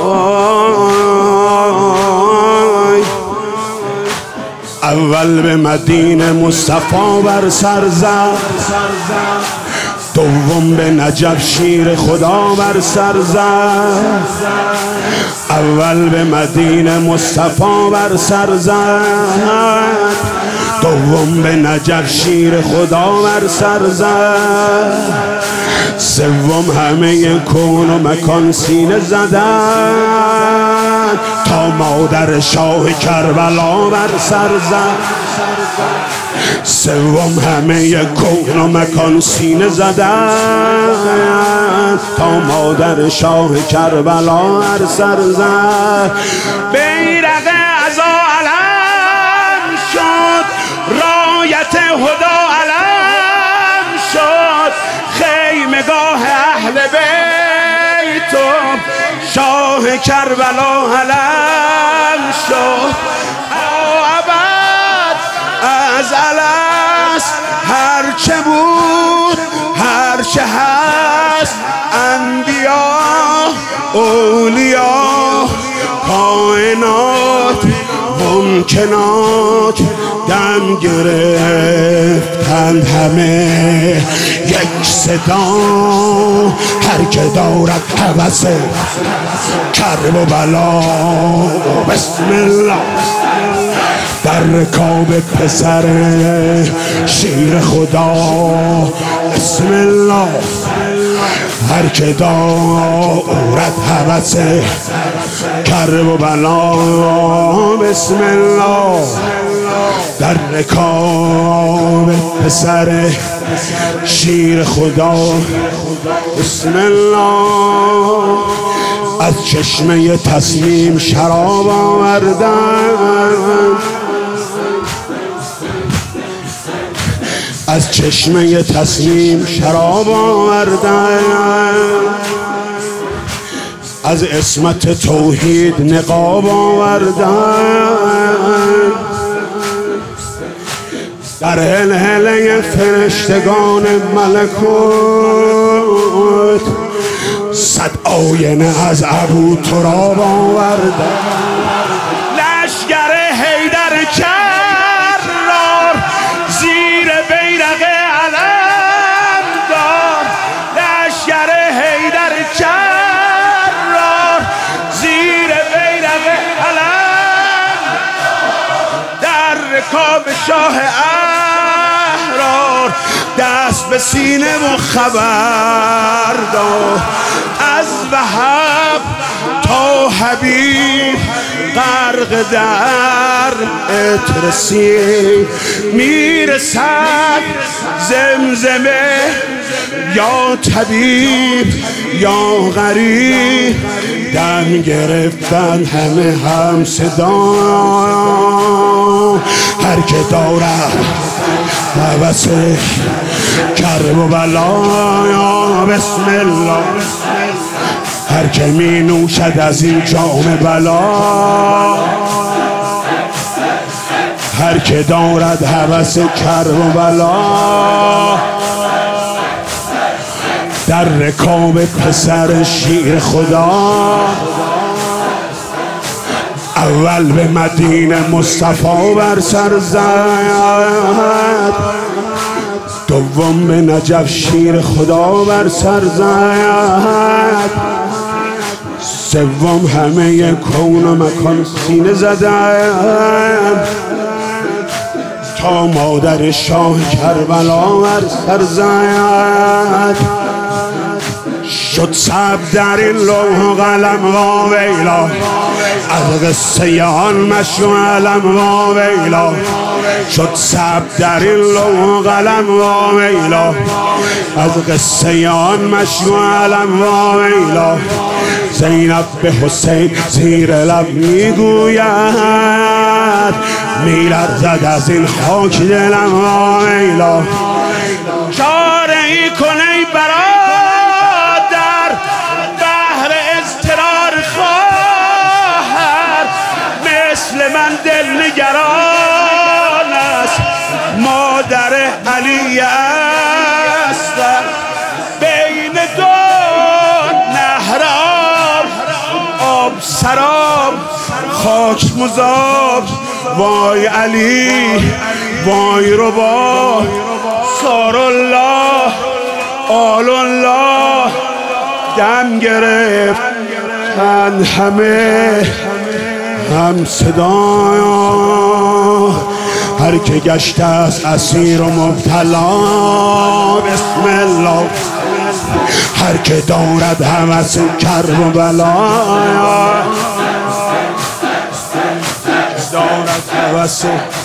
اول به مدینه مصطفی بر سر زد، دوم به نجف شیر خدا بر سر زد. اول به مدینه مصطفی بر سر زد، دوم به نجف شیر خدا بر سر زد. سوم همه کون و مکان سینه زدن تا مادر شاه کربلا بر سر زد. سوم همه کون و مکان سینه زدن تا مادر شاه کربلا بر سر زد. بیرق عزا علم شد، رایت هدا علم شد، خیمگاه اهل بیت و شاه کربلا علم شد. ازل است هرچه بود هرچه هست، انبیا اولیا کائنات ممکنات دم گرفتند همه یک صدا. هر که دارد هوس کرب و بلا بسم الله در رکاب پسر شیر خدا بسم الله. هر که دارد هوس کرب و بلا بسم الله در رکاب پسر شیر خدا بسم الله. از چشمه تسلیم شراب آوردن، از چشمه تسلیم شراب آوردن، از عصمت توحید نقاب آوردن. در هلهله فرشتگان ملکوت صد آینه از ابو تراب آوردن. لشگر حیدر کرار زیر بیرق علم دار، لشگر حیدر کرار زیر بیرق علم، در رکاب شاه احرار دست به سینه و خبر داد. از وهب تا حبیب غرق در عطر سیر میرسد زمزمه، یا طبیب یا غریب دم گرفتن همه هم صدا. هر که دارد هوس کرب و بلا بسم الله. هر که می نوشد از این جام بلا، هر که دارد هوس کرب و بلا در رکاب پسر شیر خدا. اول به مدینه مصطفی بر سر زد، دوم به نجف شیر خدا بر سر زد، سوم همه کون و مکان سینه زدن تا مادر شاه کربلا بر سر زد. شد ثبت در این لوح و قلم و ویلا، از قصه آن مشروع علم و ویلا. شد ثبت در این لوح و قلم و ویلا، از قصه آن مشروع علم و ویلا. زینب به حسین زیر لب میگوید، میلرزد از این خاک دلم و ویلا. چاره ای کن ای برادر بهر اضطرار خواهر، مثل من دل نگران است مادر علی اصغر. بین دو نهراب آب سراب خاک مذاب. وای علی وای ربا سار الله آل الله دم گرفت همه هم صدا. هر که گشته است اسیر و مبتلا بسم الله. هر که دارد هوس کرب و بلا دارد هوس